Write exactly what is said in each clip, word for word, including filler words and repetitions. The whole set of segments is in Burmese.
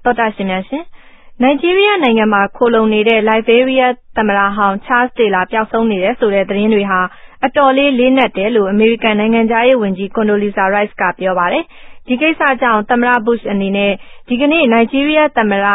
တော်တာရှင်များရှင်နိုင်ဂျီးရီးယားနိုင်ငံမှာခိုလုံနေတဲ့ Liberia သမ္မတဟောင်း Charles Taylor ပျောက်ဆုံးနေတယ်ဆိုတဲ့သတင်းတွေဟာအတော်လေးလေးနက်တယ်လို့အမေရိကန်နိုင်ငံသားရေးဝန်ကြီး Condoleezza Rice ကပြောပါတယ်ဒီကိစ္စကြောင့်သမ္မတ Bush အနေနဲ့ဒီကနေ့နိုင်ဂျီးရီးယားသမ္မတ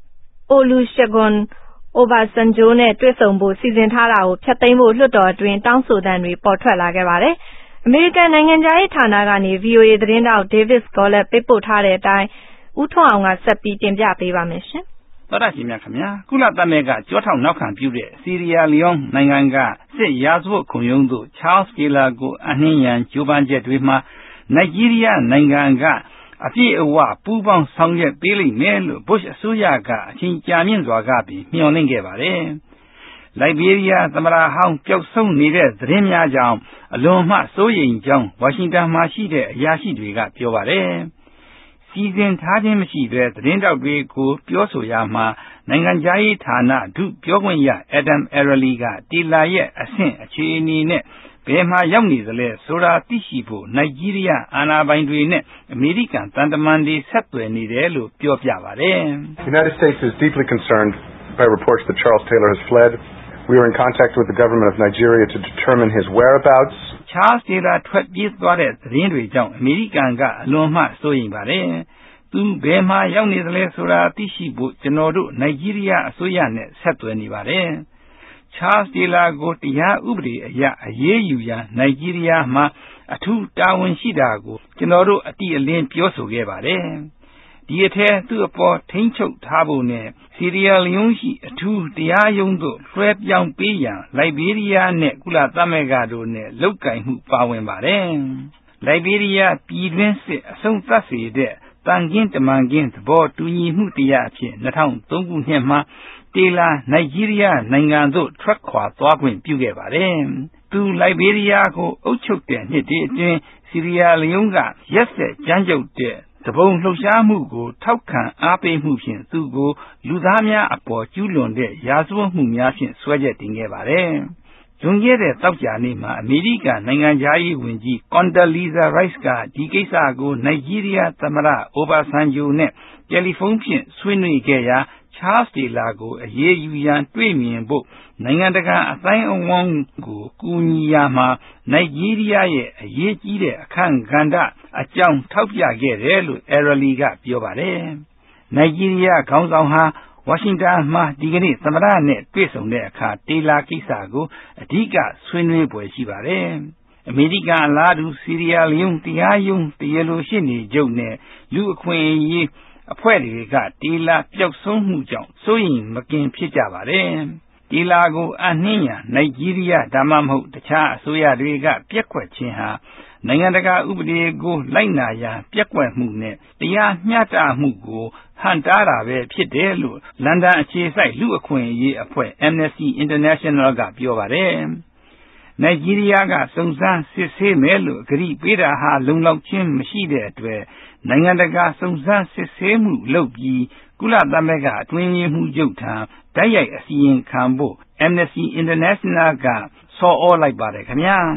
Olusegun Obasanjo နဲ့တွေ့ဆုံဖို့စီစဉ်ထားတာကိုဖျက်သိမ်းဖို့လွှတ်တော်အတွင်းတောင်းဆိုသံတွေပေါ်ထွက်လာခဲ့ပါတယ်အမေရိကန်နိုင်ငံသားရေးဌာနကနေ V O A သတင်းတောက် David Gollett ပေးပို့ထားတဲ့အတိုင်းဦးထွန်းအောင်ကဆက်ပြီးတင်ပြပေးပါမယ်ရှင်တော်ရရှိမြခင်ဗျာကုလသမဂ္ဂကြောထောက်နောက်ခံပြုတဲ့ဆီရီယာလီယွန်းနိုင်ငံကစစ်ရာဇဝတ်ခုံရုံးသို့ Charles Taylor ကိုအနှင်းရန်ကြိုးပမ်းချက်တွေမှာနိုင်ဂျီးရီးယားနိုင်ငံကအပြည့်အဝပူးပေါင်းဆောင်ရွက်ပေးလိမ့်မယ်လို့ Bush အစိုးရကအချိန်ကြာမြင့်စွာကပြီးမျှော်လင့်ခဲ့ပါတယ်။ Liberia သမ္မတဟောင်းပျောက်ဆုံးနေတဲ့သတင်းများကြောင့်အလွန်မှစိုးရိမ်ကြောင်းဝါရှင်တန်မှာရှိတဲ့အရာရှိတွေကပြောပါတယ်။စီစဉ်ထားခြင်းမရှိဘဲသတင်းတောက်တွေကိုပြောဆိုရမှာနိုင်ငံခြားရေးဌာနဒုပြောခွင့်ရ Adam Erroley ကတီလာရဲ့အဆင့်အခြေအနေနဲ့ဘယ်မှာရောက်နေသလဲဆိုတာသိရှိဖို့နိုင်ဂျီးရီးယားအာဏာပိုင်တွေနဲ့အမေရိကန်တန်တမန်တွေဆက်သွယ်နေတယ်လို့ပြောပြပါတယ်။ The United States is deeply concerned by reports that Charles Taylor has fled. We are in contact with the government of Nigeria to determine his whereabouts. Charles Taylor ထွက်ပြေးသွားတဲ့သတင်းတွေကြောင့်အမေရိကန်ကအလွန်မှစိုးရိမ်ပါတယ်။သူဘယ်မှာရောက်နေသလဲဆိုတာသိရှိဖို့ကျွန်တော်တို့နိုင်ဂျီးရီးယားအစိုးရနဲ့ဆက်သွယ်နေပါတယ်။ Charles Taylor ကိုတရားဥပဒေအရအရေးယူရန်နိုင်ဂျီးရီးယားမှာအထူးတာဝန်ရှိတာကိုကျွန်တော်တို့အတိအလင်းပြောဆိုခဲ့ပါတယ်။ဒီအထက်သူ့အပေါ်ထိန်းချုပ်ထားဖို့နဲ့ဆီရီယာလီယွန်းရှိအထူးတရားရုံးသို့လွှဲပြောင်းပေးရန်လိုက်ဘေးရီးယားနဲ့ကုလသမဂ္ဂတို့နဲ့လုပ်ကိုင်မှုပါဝင်ပါတယ်။လိုက်ဘေးရီးယားပြည်တွင်းစစ်အဆုံးသတ်စေတဲ့တန်ကင်းတမန်ကင်းသဘောတူညီမှုတရားအဖြစ်၂၀၀၃ခုနှစ်မှာတေလာနိုင်ဂျီးရီးယားနိုင်ငံသို့ထွက်ခွာသွားခွင့်ပြုခဲ့ပါတယ်။သူလိုက်ဘေးရီးယားကိုအုပ်ချုပ်တဲ့နှစ်တည်းအတွင်းဆီရီယာလီယွန်းကရက်ဆက်ကြမ်းကြုတ်တဲ့တပုံလှုပ်ရှားမှုကိုထောက်ခံအားပေးမှုဖြင့်သူကိုလူသားများအပေါ်ကျူးလွန်တဲ့ရာဇဝတ်မှုများဖြင့်ဆွဲချက်တင်ခဲ့ပါတယ်။လွန်ခဲ့တဲ့တောက်ကြနေ့မှာအမေရိကန်နိုင်ငံသားရေးဝန်ကြီး Condoleezza Rice ကဒီကိစ္စကိုနိုင်ဂျီးရီးယားသမ္မတ Obasanjo နဲ့တယ်လီဖုန်းဖြင့်ဆွေးနွေးခဲ့ရာ Charles Taylor ကိုအရေးယူရန်တွေ့မြင်ဖို့နိုင်ငံတကာအသိုင်းအဝိုင်းကိုကူညီရာမှာနိုင်ဂျီးရီးယားရဲ့အရေးကြီးတဲ့အခန်းကဏ္ဍအကြောင်းထောက်ပြခဲ့တယ်လို့ Erroley ကပြောပါတယ်။နိုင်ဂျီးရီးယားခေါင်းဆောင်ဟာဝါရှင်တန်မှာဒီကနေ့သမ္မတနဲ့တွေ့ဆုံတဲ့အခါတေလာကိစ္စကိုအဓိကဆွေးနွေးပွဲရှိပါတယ်။အမေရိကန်အလားတူဆီရီယာလီယွန်းတရားရုံးတရားလိုရှိနေကြုံနဲ့လူအခွင့်အရေးအဖွဲ့တွေကတေလာပျောက်ဆုံးမှုကြောင့်စိုးရိမ်မကင်းဖြစ်ကြပါတယ်။တေလာကိုအနှင်းရနိုင်ဂျီးရီးယားဒါမှမဟုတ်တခြားအစိုးရတွေကပြက်ကွက်ခြင်းဟာနိုင်ငံတကာဥပဒေကိုလိုက်နာရန်ပြက်ကွက်မှုနဲ့တရားမျှတမှုကိုဟန့်တားတာပဲဖြစ်တယ်လို့လန်ဒန်အခြေစိုက်လူအခွင့်အရေးအဖွဲ့ Amnesty International ကပြောပါတယ်။နိုင်ဂျီးရီးယားကစုံစမ်းစစ်ဆေးမယ်လို့ဂရုပေးတာဟာလုံလောက်ခြင်းမရှိတဲ့အတွက်နိုင်ငံတကာစုံစမ်းစစ်ဆေးမှုလုပ်ပြီးကုလသမဂ္ဂအတွင်းရေးမှူးချုပ်ထံတိုက်ရိုက်အစီရင်ခံဖို့ Amnesty International ကဆော်ဩလိုက်ပါတယ်ခင်ဗျာ